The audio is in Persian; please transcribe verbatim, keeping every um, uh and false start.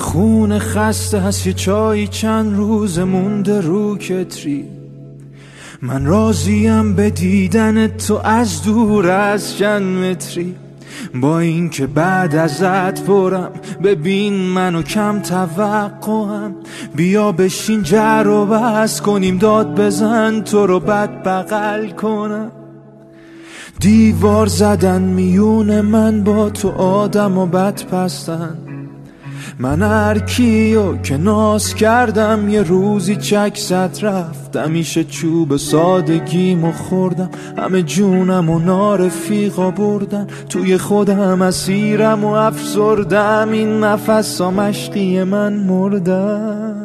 خون خسته هست یه چایی چند روز مونده رو کتری. من راضیم به دیدن تو از دور از چند متری. با این که بعد ازت برم ببین منو کم توقعم. بیا بشین جر و بس کنیم داد بزن تو رو بد بغل کنم. دیوار زدن میون من با تو آدم و بد پستن. من هر کیو که ناز کردم یه روزی چک زد رفتم. میشه چوب سادگیمو خوردم همه جونم و نارفیقا بردن. توی خودم اسیرم و افسردم این نفس ها مشقی من مردم.